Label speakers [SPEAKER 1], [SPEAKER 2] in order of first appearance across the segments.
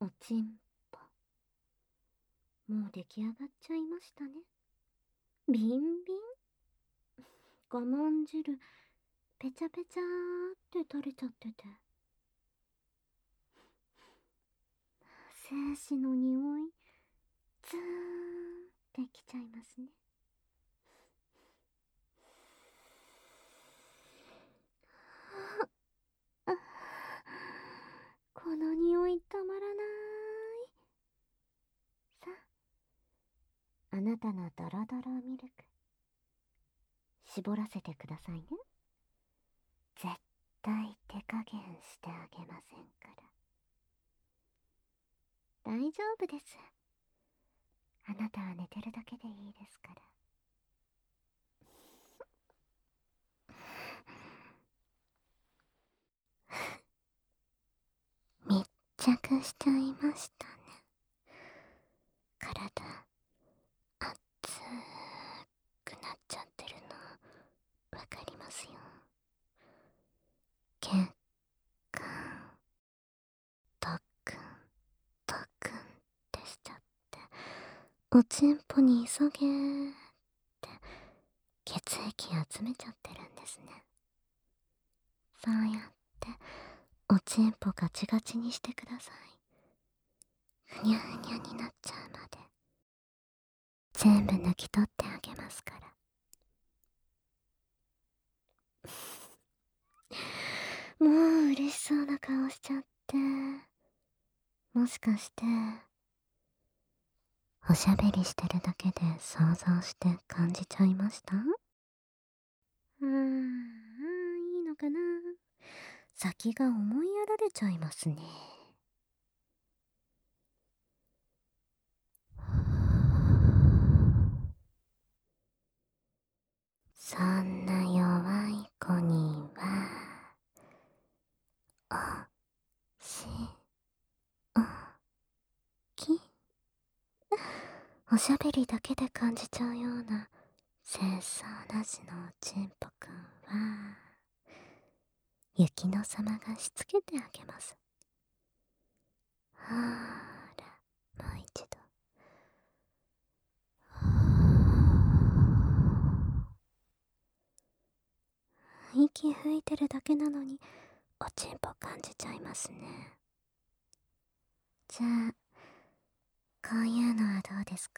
[SPEAKER 1] おちんぽ。もう出来上がっちゃいましたね。ビンビン。我慢汁、ペチャペチャーって垂れちゃってて。精子の匂い、ツーンってきちゃいますね。あ、この匂いたまらない。さあ、あなたのドロドロミルク、絞らせてくださいね。絶対手加減してあげませんから。大丈夫です。あなたは寝てるだけでいいですから。密着しちゃいましたね。体、熱くなっちゃってるの、わかりますよ。血管、ドクン、ドクンってしちゃって、おちんぽに急げーって血液集めちゃってるんですね。そうやっておちんぽガチガチにしてください。ふにゃふにゃになっちゃうまで全部抜き取ってあげますから。もう嬉しそうな顔しちゃって、もしかしておしゃべりしてるだけで想像して感じちゃいました？いいのかな。先が思いやられちゃいますね。そんな弱い子にはおしおき、おしゃべりだけで感じちゃうような清掃なしのおちんぽくんは雪乃様がしつけてあげます。ほーら、もう一度。息吹いてるだけなのにおちんぽ感じちゃいますね。じゃあこういうのはどうですか？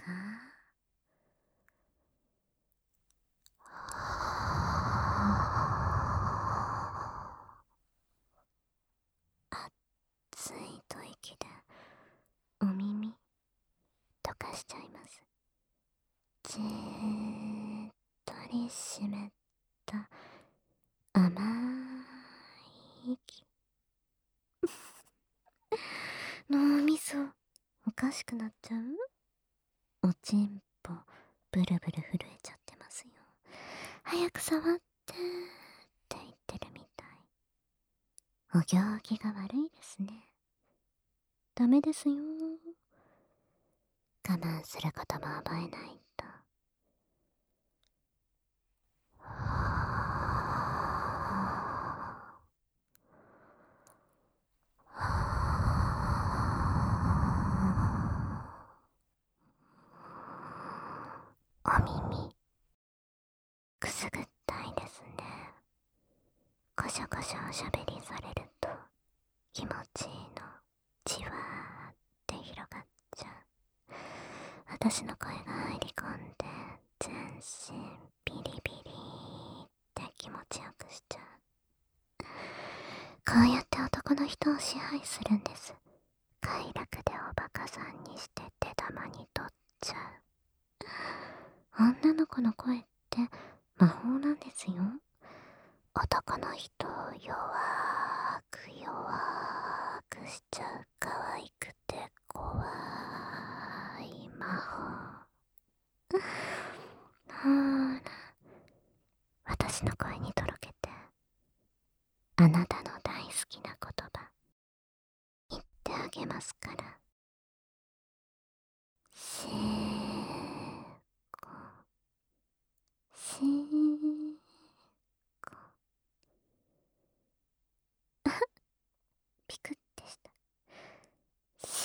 [SPEAKER 1] 熱い吐息でお耳溶かしちゃいます。じーっとり湿った甘い息。脳みそおかしくなっちゃう？おちんぽブルブル震えちゃってますよ。早く触ってって言ってるみたい。お行儀が悪いですね。ダメですよ。我慢することも覚えないと。お耳くすぐったいですね。ごしょごしょおしゃべりされると気持ちいいのじわーって広がっちゃう。私の声が入り込んで全身ビリビリって気持ちよくしちゃう。こうやって男の人を支配するんです。快楽でおバカさんにして手玉に取っちゃう。女の子の声って魔法なんですよ。男の人を弱く弱くしちゃう可愛くて怖い魔法。ほーら、私の声にとろけてあなたの大好きな言葉言ってあげますから。しーこ、しーこ。ピクってした。し